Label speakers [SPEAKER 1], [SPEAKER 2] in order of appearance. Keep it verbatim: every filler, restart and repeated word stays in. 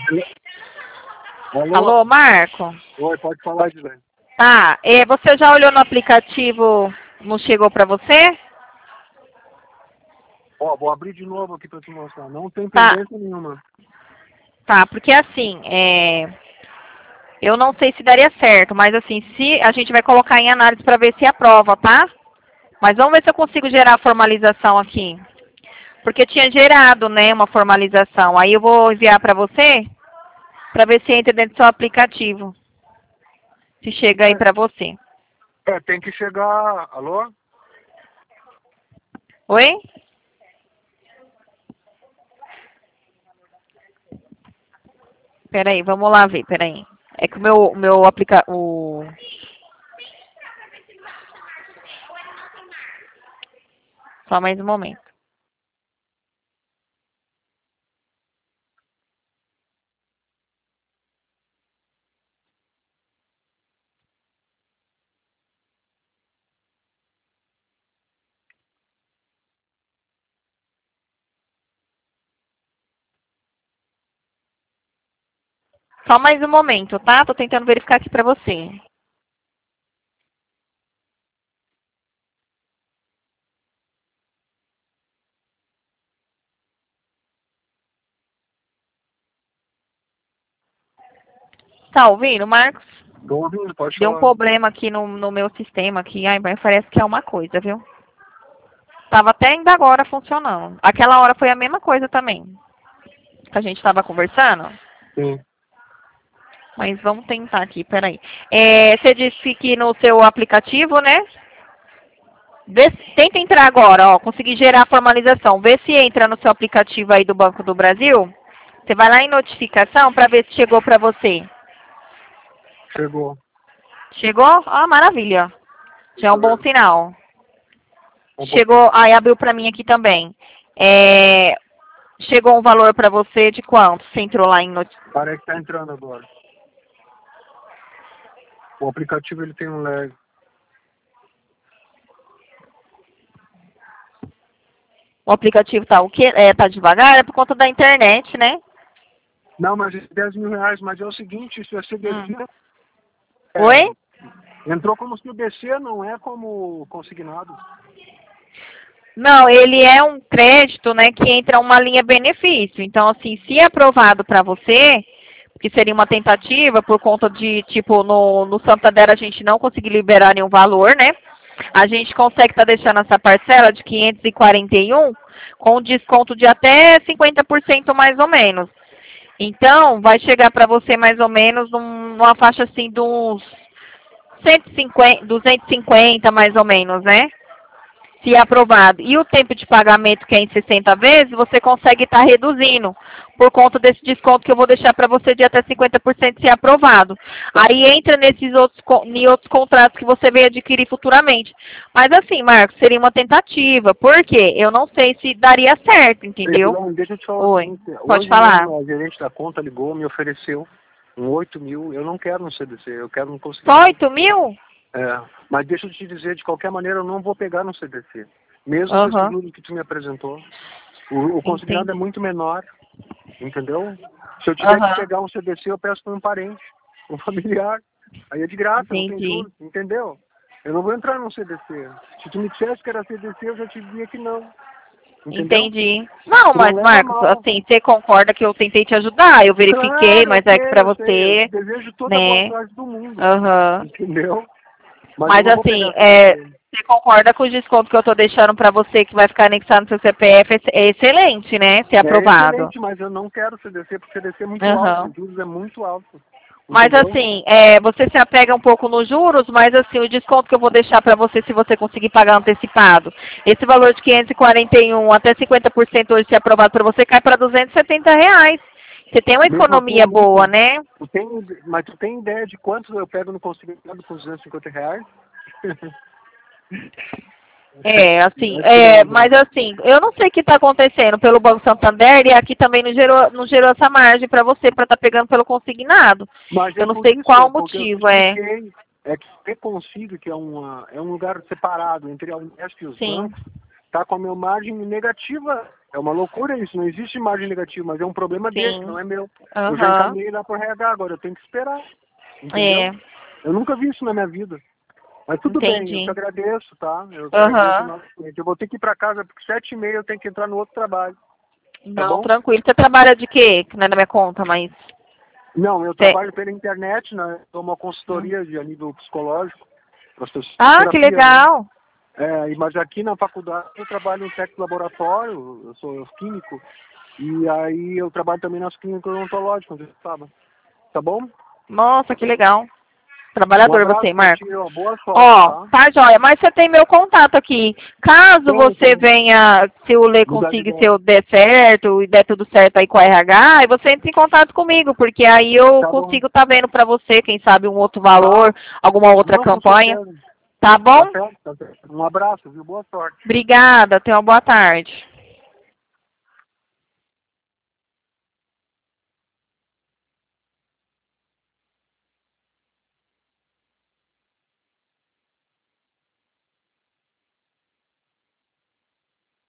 [SPEAKER 1] Alô?
[SPEAKER 2] Alô, Marco?
[SPEAKER 1] Oi, pode falar, Gisele.
[SPEAKER 2] Tá, é, você já olhou no aplicativo, não chegou pra você?
[SPEAKER 1] Ó, vou abrir de novo aqui pra te mostrar. Não tem
[SPEAKER 2] Tá,
[SPEAKER 1] pendência nenhuma.
[SPEAKER 2] tá, porque assim, é, eu não sei se daria certo, mas assim, se a gente vai colocar em análise pra ver se aprova, tá? Mas vamos ver se eu consigo gerar a formalização aqui. Porque tinha gerado, né, uma formalização. Aí eu vou enviar pra você, pra ver se entra dentro do seu aplicativo. Se chega aí pra você.
[SPEAKER 1] É, tem que chegar... Alô?
[SPEAKER 2] Oi? Peraí, vamos lá ver, peraí. É que o meu, o meu aplica... O... Só mais um momento. Só mais um momento, tá? Tô tentando verificar aqui pra você. Tá ouvindo, Marcos?
[SPEAKER 1] Tô ouvindo, pode
[SPEAKER 2] Deu um
[SPEAKER 1] falar.
[SPEAKER 2] problema aqui no, no meu sistema aqui. Ai, mas parece que é uma coisa, viu? Tava até ainda agora funcionando. Aquela hora foi a mesma coisa também. Que a gente tava conversando.
[SPEAKER 1] Sim.
[SPEAKER 2] Mas vamos tentar aqui, peraí. É, você disse que no seu aplicativo, né? Vê, tenta entrar agora, ó. Consegui gerar a formalização. Vê se entra no seu aplicativo aí do Banco do Brasil. Você vai lá em notificação para ver se chegou para você.
[SPEAKER 1] Chegou.
[SPEAKER 2] Chegou? Ah, maravilha. Já é um bom sinal.
[SPEAKER 1] Um
[SPEAKER 2] Chegou, aí abriu para mim aqui também. É, chegou um valor para você de quanto? Você entrou lá em notificação.
[SPEAKER 1] Parece que tá entrando agora. O aplicativo, ele tem um lag.
[SPEAKER 2] O aplicativo tá o quê? É, tá devagar? É por conta da internet, né?
[SPEAKER 1] Não, mas é dez mil reais, mas é o seguinte, isso é C D C.
[SPEAKER 2] Hum.
[SPEAKER 1] É,
[SPEAKER 2] Oi?
[SPEAKER 1] entrou como C D C, não é como consignado.
[SPEAKER 2] Não, ele é um crédito, né, que entra uma linha benefício. Então, assim, se é aprovado para você, que seria uma tentativa por conta de, tipo, no, no Santander a gente não conseguir liberar nenhum valor, né? A gente consegue estar tá deixando essa parcela de quinhentos e quarenta e um com desconto de até cinquenta por cento mais ou menos. Então, vai chegar para você mais ou menos num- numa faixa assim de uns cento e cinquenta, duzentos e cinquenta mais ou menos, né? Se aprovado. E o tempo de pagamento, que é em sessenta vezes, você consegue estar reduzindo por conta desse desconto que eu vou deixar para você de até cinquenta por cento se aprovado. Aí entra nesses outros, co- em outros contratos que você vai adquirir futuramente. Mas assim, Marcos, seria uma tentativa. Por quê? Eu não sei se daria certo, entendeu?
[SPEAKER 1] Não, deixa eu te falar o
[SPEAKER 2] Oi,
[SPEAKER 1] seguinte,
[SPEAKER 2] pode
[SPEAKER 1] hoje
[SPEAKER 2] falar.
[SPEAKER 1] mesmo a gerente da conta ligou, me ofereceu um oito mil, eu não quero no C D C, eu quero no
[SPEAKER 2] Só
[SPEAKER 1] consignado.
[SPEAKER 2] oito mil?
[SPEAKER 1] É, mas deixa eu te dizer, de qualquer maneira eu não vou pegar no C D C. Mesmo com esse
[SPEAKER 2] Aham,
[SPEAKER 1] número que tu me apresentou. O, o consignado é
[SPEAKER 2] entendi.
[SPEAKER 1] muito menor, entendeu? Se eu tiver que
[SPEAKER 2] Aham,
[SPEAKER 1] pegar um C D C, eu peço para um parente, um familiar. Aí é de graça, não tem
[SPEAKER 2] entendi.
[SPEAKER 1] juros, entendeu? Eu não vou entrar no C D C. Se tu me dissesse que era C D C, eu já te dizia que não. Entendeu?
[SPEAKER 2] Entendi. Não,
[SPEAKER 1] Tu não
[SPEAKER 2] mas
[SPEAKER 1] leva
[SPEAKER 2] Marcos,
[SPEAKER 1] mal.
[SPEAKER 2] assim, você concorda que eu tentei te ajudar, eu verifiquei,
[SPEAKER 1] Claro, eu
[SPEAKER 2] mas é que
[SPEAKER 1] sei,
[SPEAKER 2] pra
[SPEAKER 1] eu sei. Eu te
[SPEAKER 2] você,
[SPEAKER 1] desejo toda a boa
[SPEAKER 2] né?
[SPEAKER 1] sorte do mundo.
[SPEAKER 2] Aham.
[SPEAKER 1] Entendeu? Mas eu
[SPEAKER 2] Mas
[SPEAKER 1] não vou
[SPEAKER 2] assim,
[SPEAKER 1] pegar C D
[SPEAKER 2] é,
[SPEAKER 1] C.
[SPEAKER 2] você concorda com o desconto que eu tô deixando pra você que vai ficar anexado no seu C P F é é excelente, né? Se
[SPEAKER 1] É
[SPEAKER 2] aprovado.
[SPEAKER 1] excelente, mas eu não quero C D C, porque C D C é muito alto,
[SPEAKER 2] Aham.
[SPEAKER 1] os juros é muito alto.
[SPEAKER 2] Mas
[SPEAKER 1] Entendeu?
[SPEAKER 2] assim, é, você se apega um pouco nos juros, mas assim, o desconto que eu vou deixar para você se você conseguir pagar antecipado, esse valor de quinhentos e quarenta e um até cinquenta por cento hoje se aprovado para você, cai para duzentos e setenta reais. Você tem uma
[SPEAKER 1] Mesmo assim é
[SPEAKER 2] economia boa,
[SPEAKER 1] muito.
[SPEAKER 2] né?
[SPEAKER 1] Tu tem, mas tu tem ideia de quanto eu pego no consignado com duzentos e cinquenta reais?
[SPEAKER 2] É, assim,
[SPEAKER 1] É
[SPEAKER 2] é, mas
[SPEAKER 1] tremendo.
[SPEAKER 2] assim, eu não sei o que está acontecendo pelo Banco Santander e aqui também não gerou, não gerou essa margem para você para estar pegando pelo consignado.
[SPEAKER 1] Mas
[SPEAKER 2] Eu
[SPEAKER 1] é
[SPEAKER 2] não
[SPEAKER 1] por
[SPEAKER 2] sei
[SPEAKER 1] isso,
[SPEAKER 2] qual
[SPEAKER 1] é
[SPEAKER 2] o
[SPEAKER 1] porque eu te
[SPEAKER 2] motivo, é.
[SPEAKER 1] expliquei, é que ter consigo, que é, uma, é um lugar separado entre a Unesp e os
[SPEAKER 2] Sim.
[SPEAKER 1] bancos, tá com a minha margem negativa É uma loucura isso, não existe imagem negativa, mas é um problema
[SPEAKER 2] Sim.
[SPEAKER 1] dele, não é meu.
[SPEAKER 2] Aham.
[SPEAKER 1] Eu já encaminhei lá pro R H, agora eu tenho que esperar. Entendeu?
[SPEAKER 2] É.
[SPEAKER 1] Eu nunca vi isso na minha vida. Mas tudo bem, eu
[SPEAKER 2] Entendi.
[SPEAKER 1] te agradeço, tá? Eu te
[SPEAKER 2] Aham.
[SPEAKER 1] agradeço enormemente. Eu vou ter que ir pra casa, porque sete e meia eu tenho que entrar no outro trabalho. Tá
[SPEAKER 2] Não,
[SPEAKER 1] bom?
[SPEAKER 2] tranquilo. Você trabalha de quê? Que não é na minha conta, mas...
[SPEAKER 1] Não, eu
[SPEAKER 2] Cê-
[SPEAKER 1] trabalho pela internet, né? Dou uma consultoria de a nível psicológico.
[SPEAKER 2] Ah, que
[SPEAKER 1] terapia, né?
[SPEAKER 2] legal.
[SPEAKER 1] É, e- mas aqui na faculdade eu trabalho no técnico laboratório, eu sou químico, e aí eu trabalho também nas clínicas odontológicas, você sabe? Tá bom?
[SPEAKER 2] Nossa, que legal.
[SPEAKER 1] Um
[SPEAKER 2] Trabalhador
[SPEAKER 1] abraço
[SPEAKER 2] você,
[SPEAKER 1] pra
[SPEAKER 2] Marco.
[SPEAKER 1] ti, ó, boa sorte,
[SPEAKER 2] Ó,
[SPEAKER 1] tá?
[SPEAKER 2] tá joia, mas você tem meu contato aqui. Caso
[SPEAKER 1] Tem,
[SPEAKER 2] você
[SPEAKER 1] tem.
[SPEAKER 2] venha, se o Lê
[SPEAKER 1] Mudar de
[SPEAKER 2] consiga, se
[SPEAKER 1] ideia.
[SPEAKER 2] eu der certo e der tudo certo aí com a R H, aí você entra em contato comigo, porque aí eu
[SPEAKER 1] Tá bom.
[SPEAKER 2] consigo estar vendo pra você, quem sabe um outro valor, alguma outra
[SPEAKER 1] Não, com
[SPEAKER 2] campanha.
[SPEAKER 1] certeza.
[SPEAKER 2] Tá bom?
[SPEAKER 1] Tá certo, tá certo. Um abraço, viu? Boa sorte.
[SPEAKER 2] Obrigada, tenha uma boa tarde.